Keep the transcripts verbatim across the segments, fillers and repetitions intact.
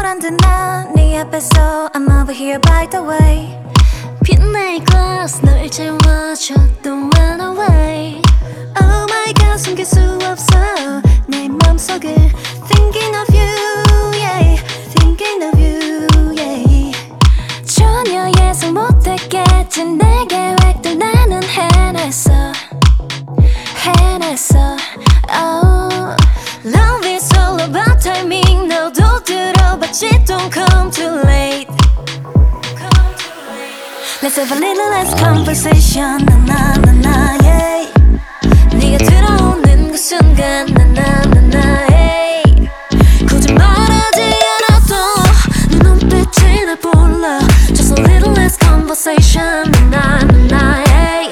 안 되나 네 앞에서 I'm over here by the way 빛내 glass 널 채워줘 Don't run away Oh my god 숨길 수 없어 내 맘속을 Thinking of you yeah Thinking of you yeah 전혀 예상 못했겠지 내 계획도 나는 해냈어 해냈어 Oh Love is all about timing 너도 들어봤지 Don't come too late Let's have a little less conversation 나나나나 yeah 네가 들어오는 그 순간 나나나나 hey 굳이 말하지 않아도 네 눈빛이 날 불러 Just a little less conversation 나나나나 hey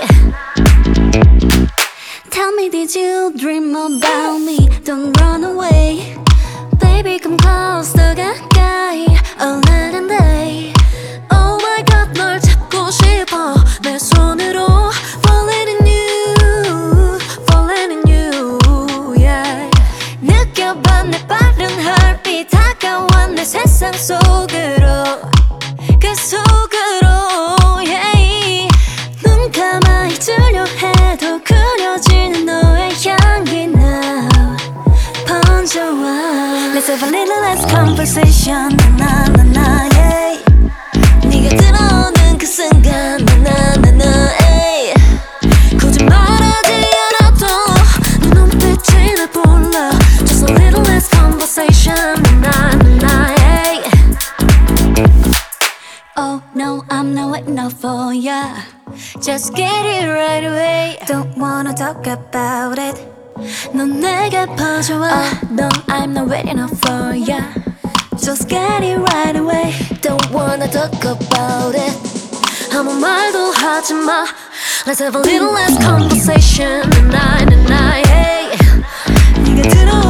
Tell me did you dream about me Don't run away Baby come close 더 가까이 All night and day Oh my god 널 잡고 싶어 내 손으로 Falling in you Falling in you yeah 느껴봐 내 빠른 heartbeat 다가와 내 세상 속으로 그 속으로 yeah 눈 감아 잊으려 해도 그려지는 너의 향기 now 번져와 Let's have a little less conversation 나나나나 yeah 네가 들어오는 그 순간 나나나나 hey 굳이 말하지 않아도 네 눈빛이 날 불러 Just a little less conversation 나나나나 hey Oh no I'm not waiting up for ya Just get it right away Don't wanna talk about it 넌 내게 퍼져와 Oh no I'm not waiting up for ya Just get it right away Don't wanna talk about it 아무 말도 하지마 Let's have a little less conversation Night and night hey 네가 들어